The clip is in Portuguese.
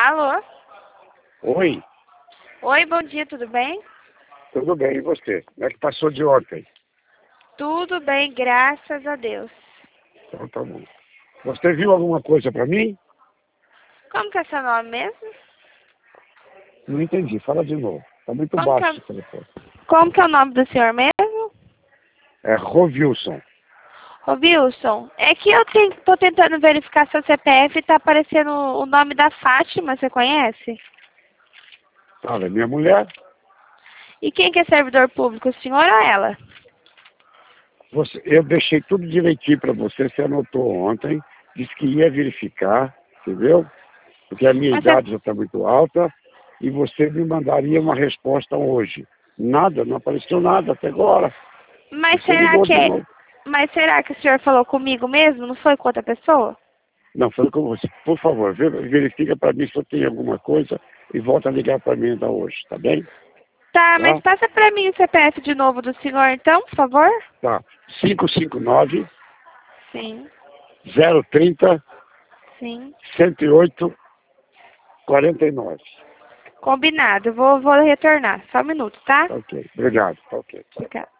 Alô? Oi, Oi, bom dia, tudo bem? tudo bem, e você? Como é que passou de ontem? Tudo bem, graças a Deus. Então tá bom. Você viu alguma coisa para mim? Como que é seu nome mesmo? Não entendi, fala de novo. Tá muito Como que baixo é, esse telefone. como que é o nome do senhor mesmo? É Rovilson. Ô, Wilson, é que eu tô tentando verificar seu CPF e tá aparecendo o nome da Fátima, você conhece? Fala, minha mulher, E quem que é servidor público, o senhor ou ela? eu deixei tudo direitinho para você anotou ontem, disse que ia verificar, entendeu? Porque a minha Mas, você- idade já está muito alta e você me mandaria uma resposta hoje. Nada, não apareceu nada até agora. mas Você será ligou que de novo. mas será que o senhor falou comigo mesmo? Não foi com outra pessoa? Não, foi com você. Por favor, verifica para mim se eu tenho alguma coisa e volta a ligar para mim ainda hoje, tá bem? Tá, mas Tá? passa pra mim o CPF de novo do senhor, então, por favor? Tá. 559 Sim, 030 sim. 108 49. Combinado. Vou retornar. Só um minuto, tá? Tá ok. Obrigado. Tá ok. Obrigada.